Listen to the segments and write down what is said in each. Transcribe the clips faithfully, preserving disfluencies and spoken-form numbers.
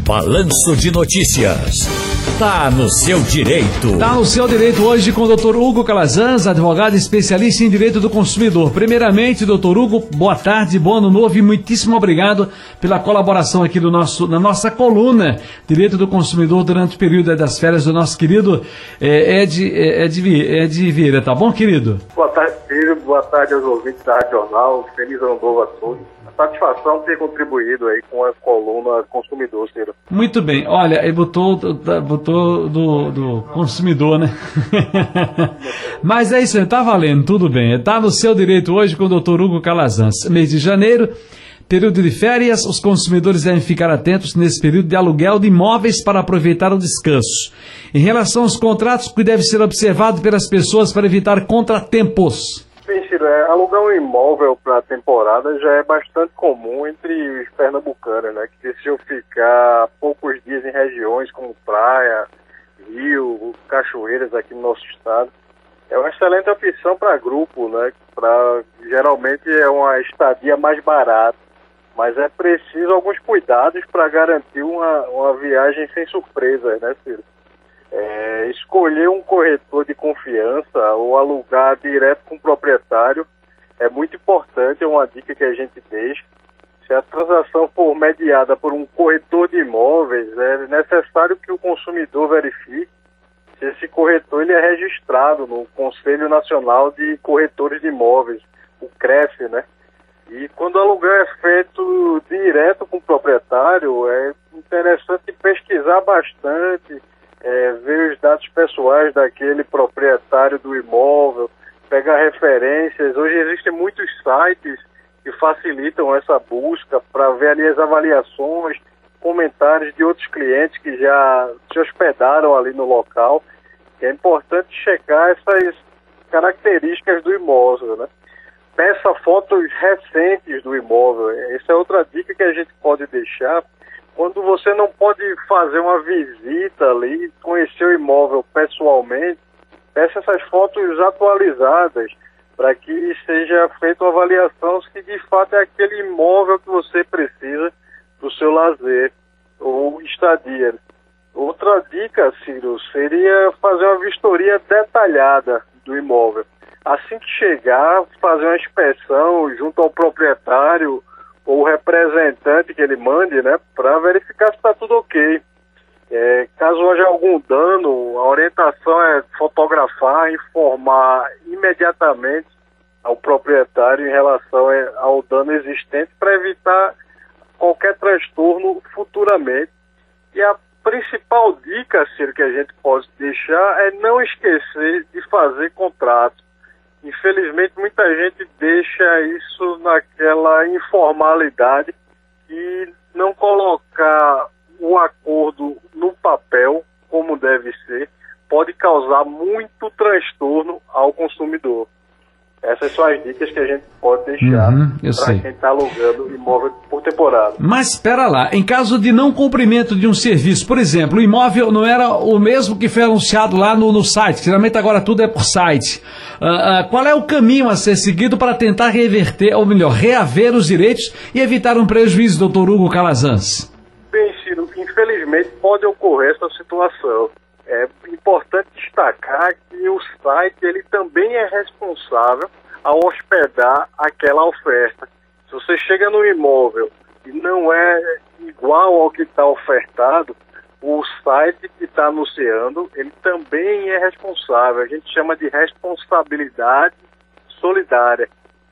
Balanço de Notícias. Tá no seu direito. Tá no seu direito hoje com o doutor Hugo Calazans, advogado especialista em direito do consumidor. Primeiramente, doutor Hugo, boa tarde, bom ano novo e muitíssimo obrigado pela colaboração aqui do nosso, na nossa coluna Direito do Consumidor durante o período das férias do nosso querido é, Ed, Ed, Ed Vieira, tá bom, querido? Boa tarde, filho. Boa tarde aos ouvintes da Rádio Jornal. Feliz ano novo a todos. Satisfação ter contribuído aí com a coluna Consumidor, Ciro. Muito bem. Olha, ele botou, botou do, do consumidor, né? Mas é isso aí, tá valendo, tudo bem. Tá no seu direito hoje com o doutor Hugo Calazans. Mês de janeiro, período de férias, os consumidores devem ficar atentos nesse período de aluguel de imóveis para aproveitar o descanso. Em relação aos contratos, o que deve ser observado pelas pessoas para evitar contratempos? Bem, Ciro, é, alugar um imóvel para temporada já é bastante comum entre os pernambucanos, né? Que precisam ficar poucos dias em regiões como praia, rio, cachoeiras aqui no nosso estado. É uma excelente opção para grupo, né? Pra, geralmente é uma estadia mais barata, mas é preciso alguns cuidados para garantir uma, uma viagem sem surpresas, né, Ciro? É, escolher um corretor de confiança ou alugar direto com o proprietário é muito importante, é uma dica que a gente deixa. Se a transação for mediada por um corretor de imóveis, é necessário que o consumidor verifique se esse corretor ele é registrado no Conselho Nacional de Corretores de Imóveis, o CREF, né? E quando o aluguel é feito direto com o proprietário, é interessante pesquisar bastante, É, ver os dados pessoais daquele proprietário do imóvel, pegar referências. Hoje existem muitos sites que facilitam essa busca para ver ali as avaliações, comentários de outros clientes que já se hospedaram ali no local. É importante checar essas características do imóvel, né? Peça fotos recentes do imóvel. Essa é outra dica que a gente pode deixar. Quando você não pode fazer uma visita ali, conhecer o imóvel pessoalmente, peça essas fotos atualizadas para que seja feita uma avaliação se de fato é aquele imóvel que você precisa para o seu lazer ou estadia. Outra dica, Ciro, seria fazer uma vistoria detalhada do imóvel. Assim que chegar, fazer uma inspeção junto ao proprietário ou o representante que ele mande, né, para verificar se está tudo ok. É, caso haja algum dano, a orientação é fotografar, informar imediatamente ao proprietário em relação ao dano existente para evitar qualquer transtorno futuramente. E a principal dica, Ciro, que a gente pode deixar é não esquecer de fazer contratos. Infelizmente, muita gente deixa isso naquela informalidade e não colocar o acordo no papel como deve ser pode causar muito transtorno ao consumidor. Essas são as dicas que a gente pode deixar uhum, para quem está alugando imóvel por temporada. Mas espera lá, em caso de não cumprimento de um serviço, por exemplo, o imóvel não era o mesmo que foi anunciado lá no, no site, geralmente agora tudo é por site. Uh, uh, qual é o caminho a ser seguido para tentar reverter, ou melhor, reaver os direitos e evitar um prejuízo, doutor Hugo Calazans? Bem, Ciro, infelizmente pode ocorrer essa situação. É importante destacar que o site ele também é responsável ao hospedar aquela oferta. Se você chega no imóvel e não é igual ao que está ofertado, o site que está anunciando, ele também é responsável. A gente chama de responsabilidade solidária.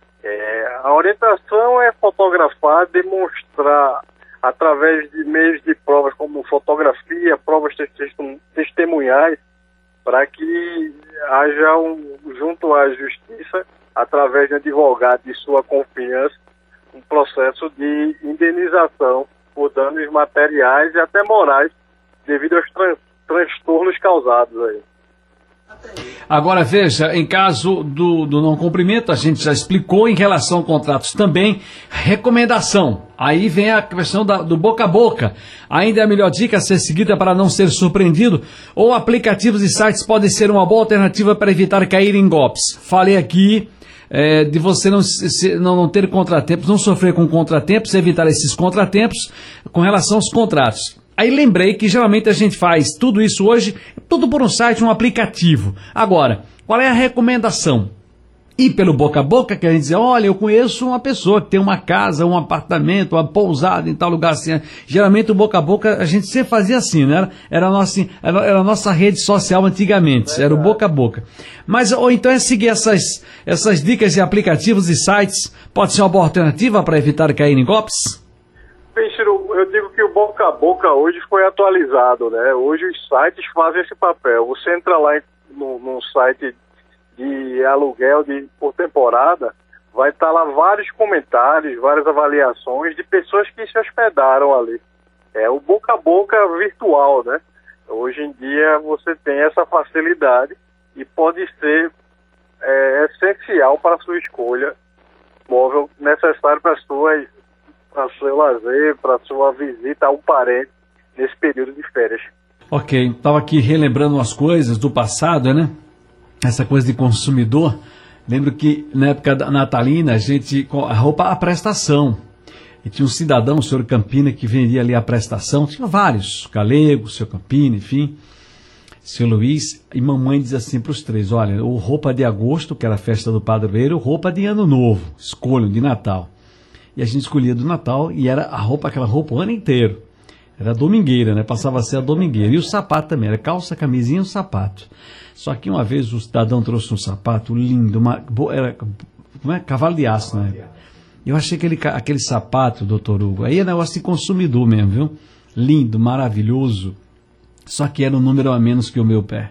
É, a orientação é fotografar, demonstrar através de meios de provas como fotografia, provas testemunhais, para que haja, um, junto à justiça, através de advogado de sua confiança, um processo de indenização por danos materiais e até morais devido aos tran- transtornos causados aí. Agora veja, em caso do, do não cumprimento, a gente já explicou, em relação a contratos também, recomendação. Aí vem a questão da, do boca a boca. Ainda é a melhor dica a ser seguida para não ser surpreendido, ou aplicativos e sites podem ser uma boa alternativa para evitar cair em golpes. Falei aqui é, de você não, se, não, não ter contratempos, não sofrer com contratempos, evitar esses contratempos com relação aos contratos. Aí lembrei que geralmente a gente faz tudo isso hoje, tudo por um site, um aplicativo. Agora, qual é a recomendação? Ir pelo boca a boca, que a gente diz, olha, eu conheço uma pessoa que tem uma casa, um apartamento, uma pousada em tal lugar assim. Geralmente o boca a boca, a gente sempre fazia assim, né? Era, era, a, nossa, era, era a nossa rede social antigamente, era o boca a boca. Mas, ou então é seguir essas, essas dicas de aplicativos e sites, pode ser uma boa alternativa para evitar cair em golpes? Bem, Ciro, eu digo que o boca a boca hoje foi atualizado, né? Hoje os sites fazem esse papel. Você entra lá no, num site de aluguel de, por temporada, vai estar lá vários comentários, várias avaliações de pessoas que se hospedaram ali. É o boca a boca virtual, né? Hoje em dia você tem essa facilidade e pode ser é, essencial para a sua escolha móvel necessário para o seu lazer, para a sua visita a um parente nesse período de férias. Ok, estava aqui relembrando umas coisas do passado, né? Essa coisa de consumidor. Lembro que na época da natalina a gente, a roupa à prestação, e tinha um cidadão, o senhor Campina, que vendia ali a prestação, tinha vários, Galego, o senhor Campina, enfim, o senhor Luiz, e mamãe diz assim para os três, olha, ou roupa de agosto, que era a festa do padroeiro, ou roupa de ano novo, escolham, de Natal. E a gente escolhia do Natal, e era a roupa, aquela roupa o ano inteiro. Era a domingueira, né? Passava a ser a domingueira. E o sapato também, era calça, camisinha e um sapato. Só que uma vez o cidadão trouxe um sapato lindo, uma, era como é? Cavalo de aço, né? Eu achei aquele, aquele sapato, doutor Hugo, aí é negócio de consumidor mesmo, viu? Lindo, maravilhoso, só que era um número a menos que o meu pé.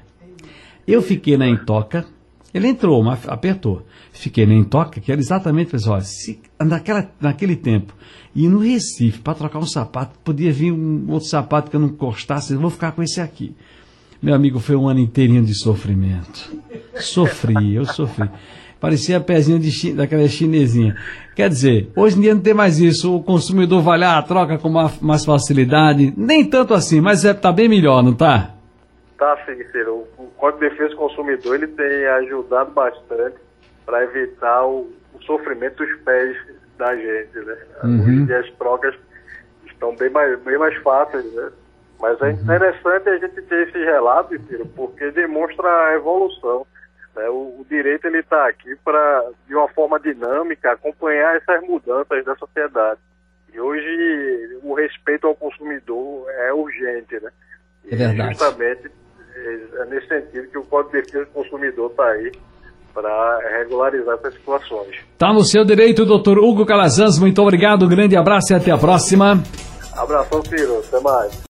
Eu fiquei na intoca, ele entrou, mas apertou. Fiquei na intoca, que era exatamente, pessoal, se, naquela, naquele tempo, e no Recife, para trocar um sapato, podia vir um outro sapato que eu não gostasse, eu vou ficar com esse aqui. Meu amigo, foi um ano inteirinho de sofrimento. Sofri, eu sofri. Parecia pezinho de chi, daquela chinesinha. Quer dizer, hoje em dia não tem mais isso. O consumidor vai lá, troca com mais, mais facilidade. Nem tanto assim, mas é, tá bem melhor, não tá? Tá, sim, Ciro. O Código de Defesa do Consumidor ele tem ajudado bastante para evitar o, o sofrimento dos pés da gente, né? Uhum. Hoje em dia as trocas estão bem mais, bem mais fáceis, né? Mas é interessante a gente ter esse relato, Ciro, porque demonstra a evolução. Né? O, o direito ele está aqui para, de uma forma dinâmica, acompanhar essas mudanças da sociedade. E hoje o respeito ao consumidor é urgente, né? É verdade. E justamente é nesse sentido que o Código de Defesa do Consumidor está aí para regularizar essas situações. Está no seu direito, doutor Hugo Calazans. Muito obrigado, um grande abraço e até a próxima. Abração, Ciro. Até mais.